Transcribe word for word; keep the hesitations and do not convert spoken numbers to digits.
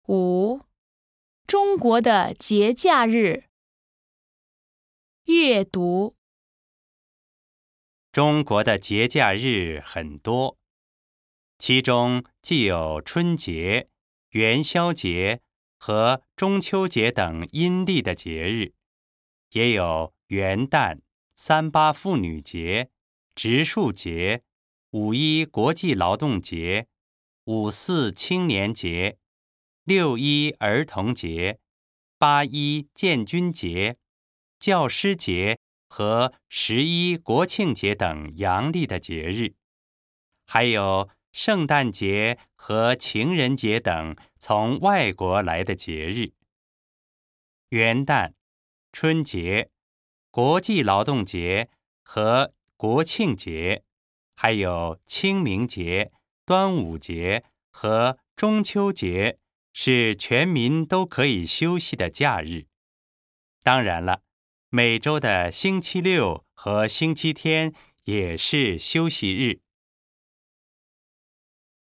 五、中国的节假日。阅读。 中国的节假日很多，其中既有春节、元宵节和中秋节等阴历的节日，也有元旦、三八妇女节、植树节、五一国际劳动节、五四青年节、六一儿童节、八一建军节、教师节和十一国庆节等阳历的节日，还有圣诞节和情人节等从外国来的节日。元旦、春节、国际劳动节和国庆节，还有清明节、端午节和中秋节，是全民都可以休息的假日。当然了，每周的星期六和星期天也是休息日。